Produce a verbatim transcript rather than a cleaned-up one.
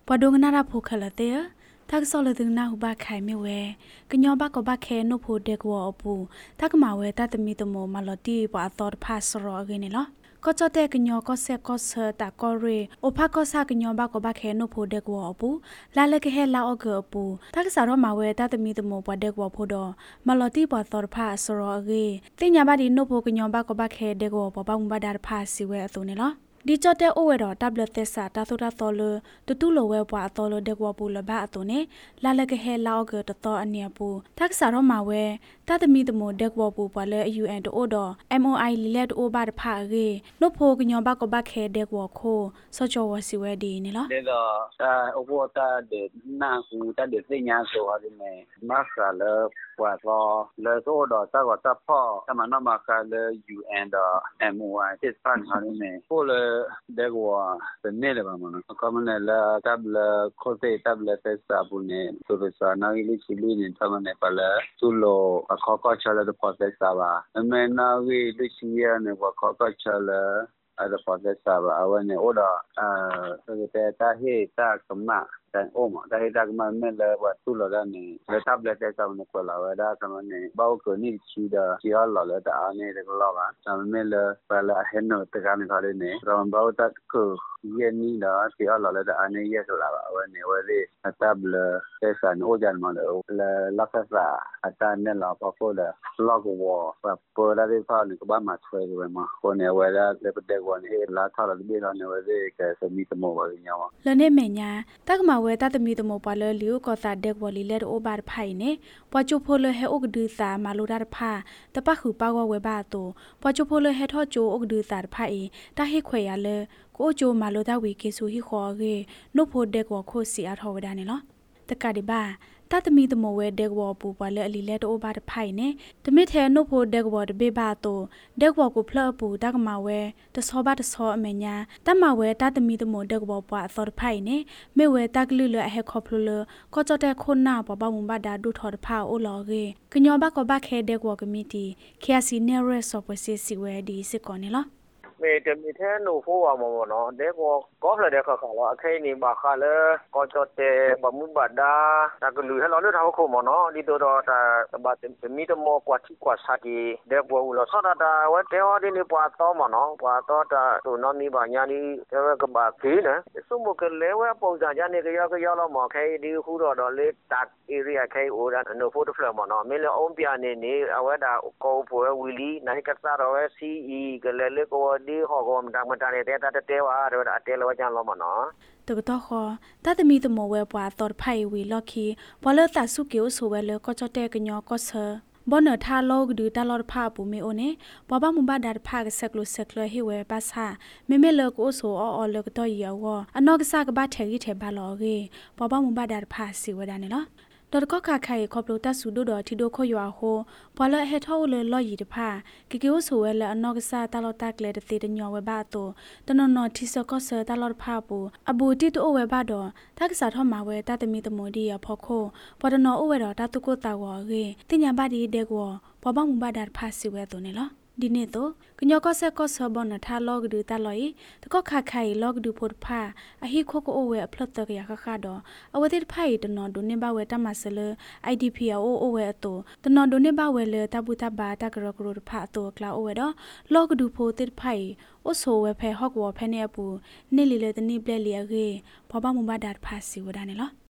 ปอดงนาราภูคละเตอทักซอลตึงนาหุบาไข่ไม่เวกญอบากบาแคโนโพเดกวอปูทักมาเวตาตมีตโมมาลอตีปอตอดพาสรอเกเนลอก็จอแต่กญอก็เซก็เซตากอเรโอภาก็ซากญอบากบาแคโนโพเดกวอปูลาเลกเฮลาอเกอปูทักสารมาเวตาตมีตโมปอเดกวอโพดอมาลอตีปอตอดพาสรอเกติญาบาดีโนโพกญอบากบาแคเดกวอปอปามุบาดาพาสิเวอตุเนลอဒီချတဲ့အိုဝဲတော့တပ်လက်သက်စာတာသုတာတော်လတူတူလိုဝဲပွားတော်လတဲ့ကွာပူလဘအတုန်နဲ့လာလကဟဲလောက်ကတော့တော်အနီပူတက်စာတော့မှာဝဲတသမီတမိုတဲ့ကွာပူပွားလဲ ယူ အန် တို့တော့ အမ် အို အိုင် လီလက်အိုဘာတဖာရေနို့ဖိုကညောဘကဘခဲတဲ့ကွာခိုစောချောဝစီဝဲဒီနေလားတဲ့တော့အဘောတာတဲ့နာကူတဲ့တဲ့ညာဆိုရတယ်မယ်မဆာလပွားတော့လဲတော့တော့တော့တပ်ဖို့တမနမကလဲ ယူ အန် တော့ အမ် အို အိုင် တစ်ဖန်ဟာနေပို့လဲတဲ့ကွာတဲ့နေတယ်ပါမနော်ကမနဲ့လာတပ်လခိုတဲ့တပ်လတဲ့စာပုန်နဲ့ဆိုတော့စာနာရီချီလီနဲ့တမနဲ့ပါလဲသူ့လိုအခါကချလာတဲ့ process ပါအမေနာဝီလူချီရနဲ့ဘာခါကချလာအဲ့ဒါ process ပါအဝနဲ့ order အဲတဲ့တာဟေတာကမdan oma da heda ma mele wa tulo da ni le tablet da sa ne ko la wa da ka ne ba ko ni chi da chi ya la la da ne de ko la ba sa mele pa la hen no ta ka ne ka le ne ra ba ta ko ye ni da chi ya la la da ne ye so la ba wa ne wa le tablet da sa no jan ma le la ka sa ata ne la pa ko da log wo pa po da de fa ni ko ba ma chwe ko ma ko ne wa da le pa de ko ne la tha la de la ne wa de ka sa mi to mo ba nya wa le ne me nya ta kaဝဲတသမီတမောပါလလီကိုတာဒက်ဝလီလက်အိုဘာဖိုင်နေပွားချိုဖိုလဟဲအိုကဒူစာမာလိုဒါဖာတပခုပါဝဝဲဘာတိုပွားချိုဖိုလဟဲထောချိုအိုကဒူစာဖိုင်တာဟိခွေရလေကိုချိုမာလိုဒါဝီကေဆူဟိခေါ်ကေနို့ဖိုဒက်ဝခိုစီအထောဝဒါနေလောတကဒီဘာတသမီတမောဝဲဒက်ဝပူပါလအလီလက်အိုဘာဖိုင်နေတမစ်ထဲနို့ဖိုဒက်ဝတဘေဘာတိုဒက်ဝကိုဖလပူတကမာဝဲတဆောဘာတဆောအမညာတမဝဲတသမီတမောဒက်ဝပွားသောဖိုင်နေမေဝဲတကလူလဟဲခေါပလလကောကြတဲ့ခုနာပပမဘဒါဒုထော်ဖာအိုလောကေကညောဘကဘခဲဒက်ဝကမီတီခရစီနေရဲဆောပစီစီဝဲဒီစစ်ကောနေလောမေတမီထဲနိုဖိုးဝါမောနော်တဲ့ကောကောဖလတဲ့ခါခါလောအခိုင်နေပါခါလေကောချတဲ့ဘမှုဘဒါတကလူဟလောလို့ထားခုမနော်ဒီတော့တာဘာတမီတမောကွာချီကွာစာတီတဲ့ဘောလောဆတာဝဲတဲဟောဒီနေပွာတော့မနော်ပွာတော့တာတို့နော်မီပါညာဒီတဲ့ကဘာခေးနော်စုမကလဲဝဲပုံစံကြနေကြောက်ကြောက်တော့မခဲဒီခုတော့တော့လေတက် area ခဲအိုဒါနိုဖိုးတဖလမနော်မေလအောင်ပြနေနေအဝဲတာကောပွဲဝီလီနိုင်ကစားတော့ စီ အီ ကလဲလေကောဒီဟောကောမတာမတာနေတဲ့တတဲဝါတော့အတဲလောချန်လောမနော်တကတော့ခေါ်တသမီတမောဝဲပွားတော်ဖိုင်ဝီလော်ခီဘလတဆုကေဆိုဝဲလေကောချတဲ့ကညောကောဆာဘောနထာလောကဒူတလော်ဖာပူမီအိုနေဘဘမဘဒါဖာကဆက်လို့ဆက်လဟိဝဲပါစာမေမေလောကိုဆိုအော်အော်လောကတော့ယောအနောက်ကစားကဘာထဲကြီးထဲဘာလောကေဘဘမဘဒါဖာစီဝဒနေလောดอดก็คาไข่ขอบโลตัสสุดดอที่โดขยัวโฮพอละเฮทอเลลอยีตพากิกิวสวยละอนอกซาตลอดตากเลตติตญอเวบาโตตนนอที่ซก็เซตลอดพาปูอบูติโตเวบาดอทักษะทอมาเวตาตมีตโมดียพอโคปอดนอโอเวดอตาตุโกตาวอเกติญาบาดีเดกวปอบมุบาดาพาสิเวโตเนลอဒီနေ့တော့ကညောကဆက်ကောဆဘနထာလောကဒူတလော်တကခခိုင်လောကဒူဖို့ဖာအဟိခိုကိုအဝဲအဖလတ်တကရခခတော့အဝတိဖိုင်တနော်ဒုနေဘဝဲတမဆလ အိုင် ဒီ พี အိုအဝဲအတူတနော်ဒုနေဘဝဲလေတဘူတဘာတကရကရဖာတော့ကလာအဝဲတော့လောကဒူဖို့တိဖိုင်အဆိုဝဲဖဲဟော့ကဝဖဲနေပူနေလီလေတနိပလက်လီအကေဘဘမဘဒါဖာစီဝဒနေလော